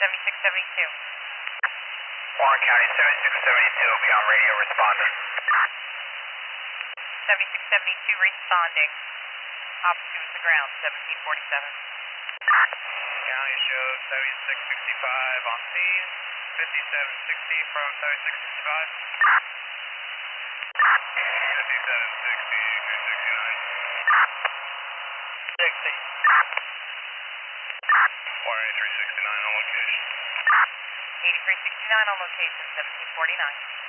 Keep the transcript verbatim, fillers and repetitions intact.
seventy-six seventy-two. Warren County, seventy-six seventy-two will be on radio responding. seventy-six seventy-two responding. Opposite was the ground, seventeen forty-seven. County shows seventy-six sixty-five on scene, fifty-seven sixty from seventy-six sixty-five. fifty-seven sixty, two sixty-nine. sixty. Warren eighty-three sixty-nine on location. eighty-three sixty-nine on location, seventeen forty-nine.